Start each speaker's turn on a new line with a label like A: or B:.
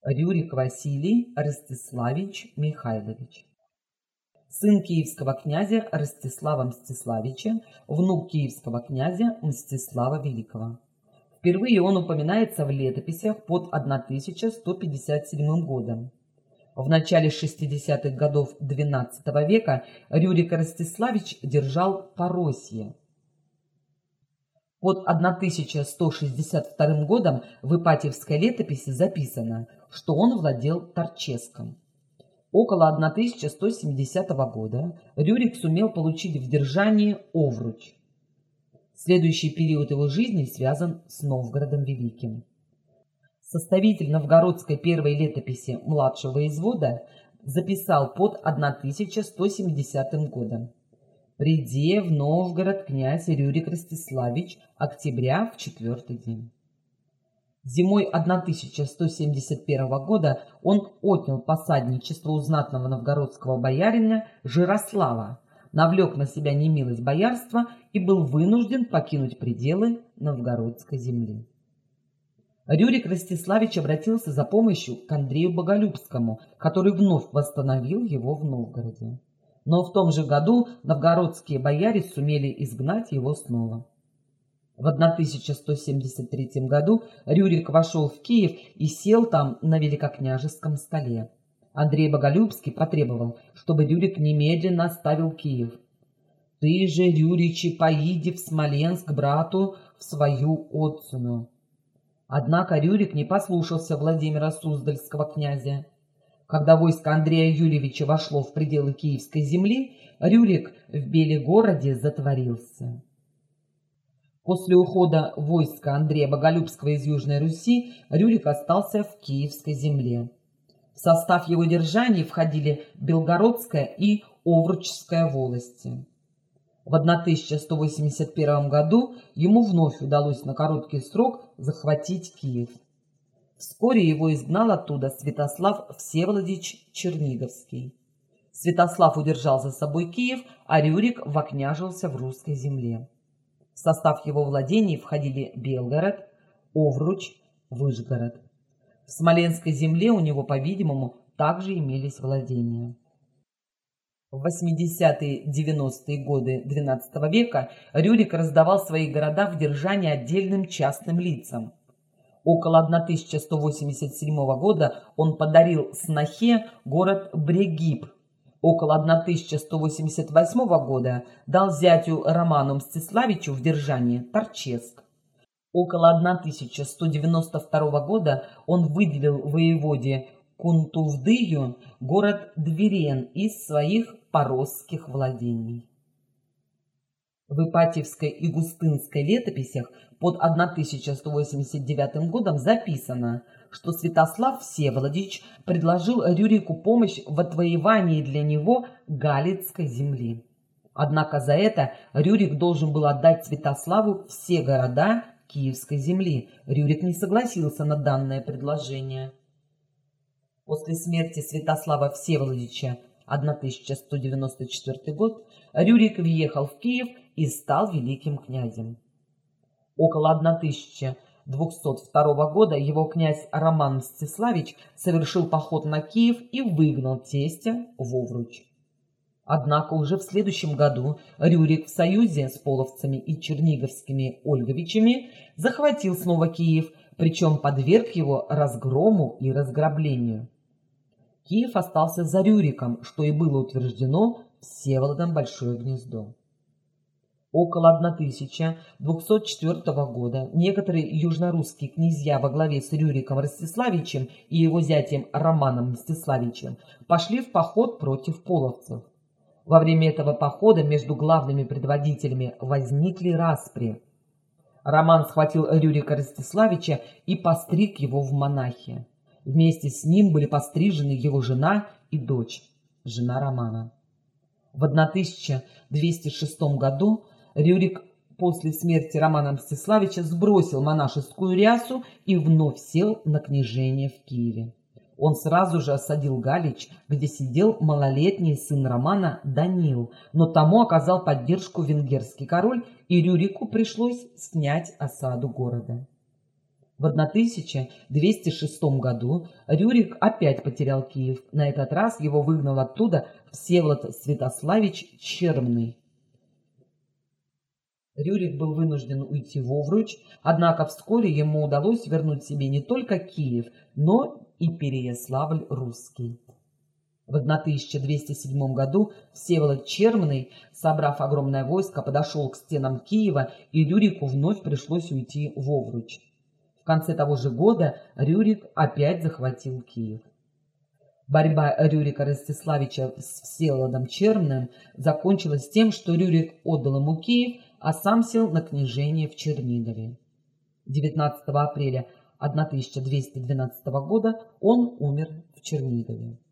A: Рюрик Василий Ростиславич Михайлович. Сын киевского князя Ростислава Мстиславича, внук киевского князя Мстислава Великого. Впервые он упоминается в летописях под 1157 годом. В начале 60-х годов XII века Рюрик Ростиславич держал Поросье. Под 1162 годом в Ипатьевской летописи записано, что он владел Торческом. Около 1170 года Рюрик сумел получить в держании Овруч. Следующий период его жизни связан с Новгородом Великим. Составитель новгородской первой летописи младшего воевода записал под 1170 годом: «Приде в Новгород князь Рюрик Ростиславич октября в 4-й день». Зимой 1171 года он отнял посадничество у знатного новгородского боярина Жирослава, навлек на себя немилость боярства и был вынужден покинуть пределы новгородской земли. Рюрик Ростиславич обратился за помощью к Андрею Боголюбскому, который вновь восстановил его в Новгороде. Но в том же году новгородские бояре сумели изгнать его снова. В 1173 году Рюрик вошел в Киев и сел там на великокняжеском столе. Андрей Боголюбский потребовал, чтобы Рюрик немедленно оставил Киев. «Ты же, Рюричи, поиди в Смоленск брату в свою отцуну». Однако Рюрик не послушался Владимира Суздальского князя. Когда войско Андрея Юрьевича вошло в пределы Киевской земли, Рюрик в Белегороде затворился. После ухода войска Андрея Боголюбского из Южной Руси Рюрик остался в Киевской земле. В состав его держаний входили Белгородская и Овручская волости. В 1181 году ему вновь удалось на короткий срок захватить Киев. Вскоре его изгнал оттуда Святослав Всеволодович Черниговский. Святослав удержал за собой Киев, а Рюрик вокняжился в русской земле. В состав его владений входили Белгород, Овруч, Выжгород. В Смоленской земле у него, по-видимому, также имелись владения. В 80-90-е годы XII века Рюрик раздавал свои города в держание отдельным частным лицам. Около 1187 года он подарил снохе город Брегиб. Около 1188 года дал зятю Роману Мстиславичу в держание Торческ. Около 1192 года он выделил воеводе Кунтувдыю город Двирен из своих поросских владений. В Ипатьевской и Густынской летописях под 1189 годом записано, что Святослав Всеволодович предложил Рюрику помощь в отвоевании для него Галицкой земли. Однако за это Рюрик должен был отдать Святославу все города Киевской земли. Рюрик не согласился на данное предложение. После смерти Святослава Всеволодовича 1194 год Рюрик въехал в Киев и стал великим князем. Около 1202 года его князь Роман Мстиславич совершил поход на Киев и выгнал тестя в Овруч. Однако уже в следующем году Рюрик в союзе с половцами и черниговскими ольговичами захватил снова Киев, причем подверг его разгрому и разграблению. Киев остался за Рюриком, что и было утверждено Всеволодом Большое Гнездо. Около 1204 года некоторые южнорусские князья во главе с Рюриком Ростиславичем и его зятем Романом Мстиславичем пошли в поход против половцев. Во время этого похода между главными предводителями возникли распри. Роман схватил Рюрика Ростиславича и постриг его в монахи. Вместе с ним были пострижены его жена и дочь, жена Романа. В 1206 году Рюрик после смерти Романа Мстиславича сбросил монашескую рясу и вновь сел на княжение в Киеве. Он сразу же осадил Галич, где сидел малолетний сын Романа Данил, но тому оказал поддержку венгерский король, и Рюрику пришлось снять осаду города. В 1206 году Рюрик опять потерял Киев. На этот раз его выгнал оттуда Всеволод Святославич Чермный. Рюрик был вынужден уйти в Овруч, однако вскоре ему удалось вернуть себе не только Киев, но и Переяславль-Русский. В 1207 году Всеволод Чермный, собрав огромное войско, подошел к стенам Киева, и Рюрику вновь пришлось уйти в Овруч. В конце того же года Рюрик опять захватил Киев. Борьба Рюрика Ростиславича с Всеволодом Чермным закончилась тем, что Рюрик отдал ему Киев, а сам сел на княжение в Чернигове. 19 апреля 1212 года он умер в Чернигове.